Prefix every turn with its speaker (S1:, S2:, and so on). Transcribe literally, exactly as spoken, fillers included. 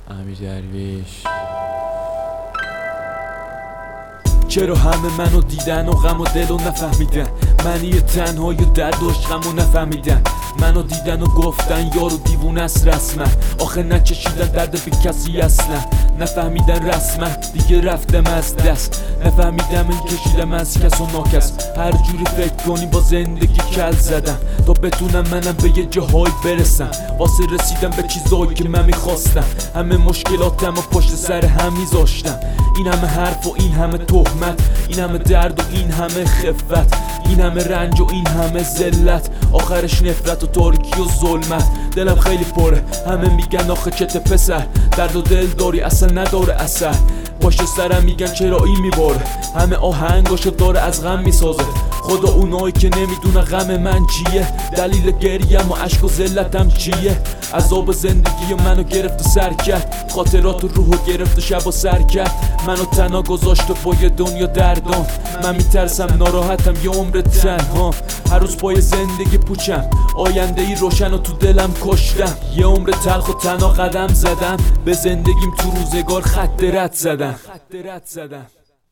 S1: امیر درویش.
S2: چرا همه منو دیدن و غم و دل و نفهمیدن، منی تنها یا درد و عشقمو نفهمیدن. منو دیدن و گفتن یارو دیوونه است رسما، آخه نچشیدن درد به کسی اصلا. نفهمیدن رسما دیگه رفتم از دست، نفهمیدم این کشیدم از کس و ناکس. هر جوری فکر کنی با زندگی کل زدم تا بتونم منم به یه جاهایی برسم، واسه رسیدم به چیزایی که من میخواستم. همه مشکلاتم و پشت سر هم میذاشتم، این همه حرف و این همه تهمت، این همه درد و این همه خفت، این همه رنج و این همه ذلت، آخرش نفرت و تاریکی و ظلمت. دلم خیلی پره، همه میگن آخه چته پسر، درد و دل داری اصلا نداره اثر. باشه سرم میگن چرا این میباره، همه آهنگاشو داره از غم میسازه. خدا اونایی که نمیدونه غم من چیه، دلیل گریم و عشق و ذلتم چیه. عذاب زندگی منو گرفت و سر کرد، خاطرات و روحو گرفت و شب و سر کرد. منو تنها گذاشت و با یه دنیا دردان، من میترسم ناراحتم یه عمر تنها. هر روز پای زندگی پوچم، آینده ای روشن و تو دلم کشتم. یه عمر تلخ و تنها قدم زدم، به زندگیم تو روزگار خط رد زدم.